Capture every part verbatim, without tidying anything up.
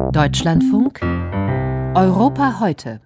Deutschlandfunk Europa heute.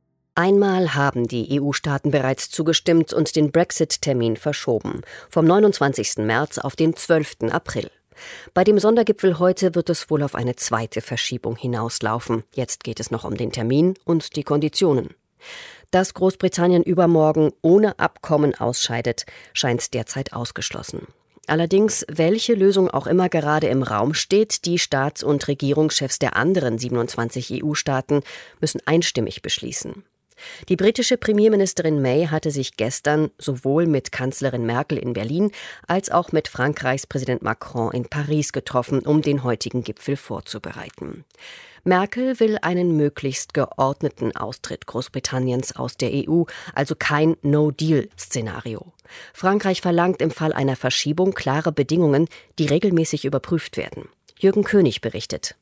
Einmal haben die E U-Staaten bereits zugestimmt und den Brexit-Termin verschoben, vom neunundzwanzigsten März auf den zwölften April. Bei dem Sondergipfel heute wird es wohl auf eine zweite Verschiebung hinauslaufen. Jetzt geht es noch um den Termin und die Konditionen. Dass Großbritannien übermorgen ohne Abkommen ausscheidet, scheint derzeit ausgeschlossen. Allerdings, welche Lösung auch immer gerade im Raum steht, die Staats- und Regierungschefs der anderen siebenundzwanzig E U-Staaten müssen einstimmig beschließen. Die britische Premierministerin May hatte sich gestern sowohl mit Kanzlerin Merkel in Berlin als auch mit Frankreichs Präsident Macron in Paris getroffen, um den heutigen Gipfel vorzubereiten. Merkel will einen möglichst geordneten Austritt Großbritanniens aus der E U, also kein No-Deal-Szenario. Frankreich verlangt im Fall einer Verschiebung klare Bedingungen, die regelmäßig überprüft werden. Jürgen König berichtet.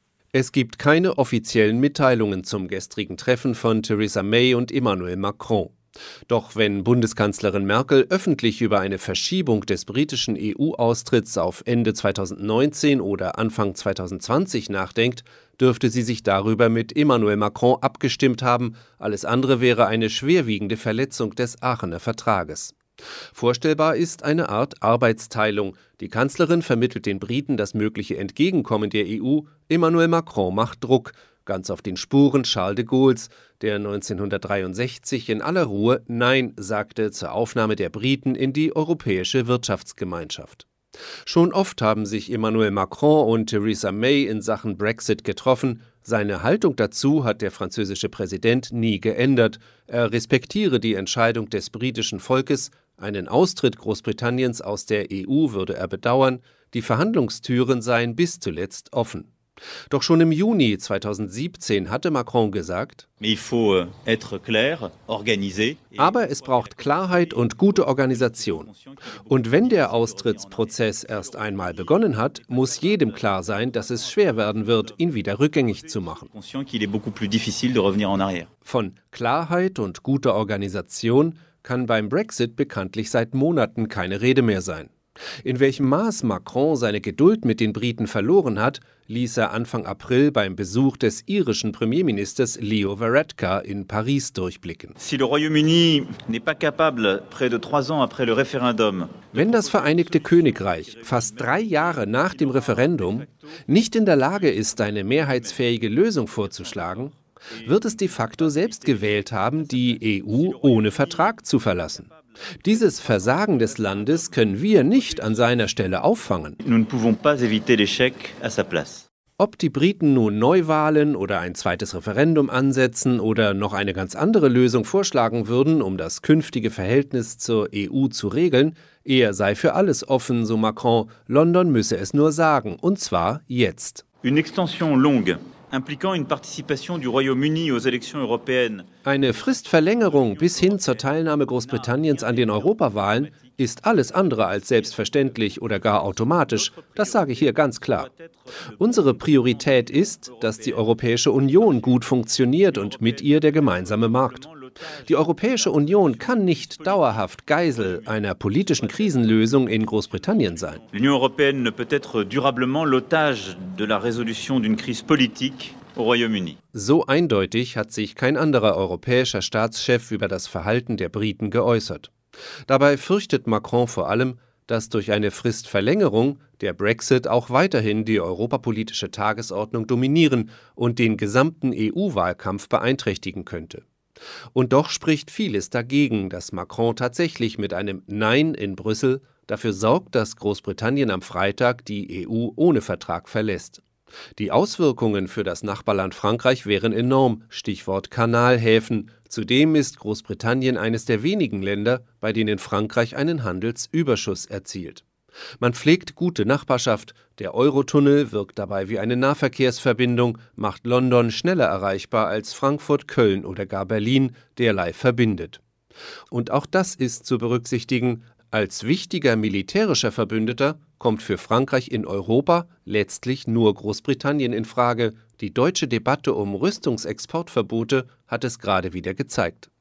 Es gibt keine offiziellen Mitteilungen zum gestrigen Treffen von Theresa May und Emmanuel Macron. Doch wenn Bundeskanzlerin Merkel öffentlich über eine Verschiebung des britischen E U-Austritts auf Ende zweitausendneunzehn oder Anfang zweitausendzwanzig nachdenkt, dürfte sie sich darüber mit Emmanuel Macron abgestimmt haben. Alles andere wäre eine schwerwiegende Verletzung des Aachener Vertrages. Vorstellbar ist eine Art Arbeitsteilung. Die Kanzlerin vermittelt den Briten das mögliche Entgegenkommen der E U. Emmanuel Macron macht Druck, ganz auf den Spuren Charles de Gaulles, der neunzehnhundertdreiundsechzig in aller Ruhe Nein sagte zur Aufnahme der Briten in die Europäische Wirtschaftsgemeinschaft. Schon oft haben sich Emmanuel Macron und Theresa May in Sachen Brexit getroffen. Seine Haltung dazu hat der französische Präsident nie geändert. Er respektiere die Entscheidung des britischen Volkes. Einen Austritt Großbritanniens aus der E U würde er bedauern. Die Verhandlungstüren seien bis zuletzt offen. Doch schon im Juni zweitausendsiebzehn hatte Macron gesagt, aber es braucht Klarheit und gute Organisation. Und wenn der Austrittsprozess erst einmal begonnen hat, muss jedem klar sein, dass es schwer werden wird, ihn wieder rückgängig zu machen. Von Klarheit und guter Organisation kann beim Brexit bekanntlich seit Monaten keine Rede mehr sein. In welchem Maß Macron seine Geduld mit den Briten verloren hat, ließ er Anfang April beim Besuch des irischen Premierministers Leo Varadkar in Paris durchblicken. Wenn das Vereinigte Königreich fast drei Jahre nach dem Referendum nicht in der Lage ist, eine mehrheitsfähige Lösung vorzuschlagen, wird es de facto selbst gewählt haben, die E U ohne Vertrag zu verlassen. Dieses Versagen des Landes können wir nicht an seiner Stelle auffangen. Ob die Briten nun Neuwahlen oder ein zweites Referendum ansetzen oder noch eine ganz andere Lösung vorschlagen würden, um das künftige Verhältnis zur E U zu regeln, er sei für alles offen, so Macron. London müsse es nur sagen, und zwar jetzt. Une extension longue. Eine Fristverlängerung bis hin zur Teilnahme Großbritanniens an den Europawahlen ist alles andere als selbstverständlich oder gar automatisch. Das sage ich hier ganz klar. Unsere Priorität ist, dass die Europäische Union gut funktioniert und mit ihr der gemeinsame Markt. Die Europäische Union kann nicht dauerhaft Geisel einer politischen Krisenlösung in Großbritannien sein. L'Union européenne ne peut être durablement l'otage de la résolution d'une crise politique au Royaume-Uni. So eindeutig hat sich kein anderer europäischer Staatschef über das Verhalten der Briten geäußert. Dabei fürchtet Macron vor allem, dass durch eine Fristverlängerung der Brexit auch weiterhin die europapolitische Tagesordnung dominieren und den gesamten E U-Wahlkampf beeinträchtigen könnte. Und doch spricht vieles dagegen, dass Macron tatsächlich mit einem Nein in Brüssel dafür sorgt, dass Großbritannien am Freitag die E U ohne Vertrag verlässt. Die Auswirkungen für das Nachbarland Frankreich wären enorm, Stichwort Kanalhäfen. Zudem ist Großbritannien eines der wenigen Länder, bei denen Frankreich einen Handelsüberschuss erzielt. Man pflegt gute Nachbarschaft, der Eurotunnel wirkt dabei wie eine Nahverkehrsverbindung, macht London schneller erreichbar als Frankfurt, Köln oder gar Berlin, derlei verbindet. Und auch das ist zu berücksichtigen, als wichtiger militärischer Verbündeter kommt für Frankreich in Europa letztlich nur Großbritannien in Frage. Die deutsche Debatte um Rüstungsexportverbote hat es gerade wieder gezeigt.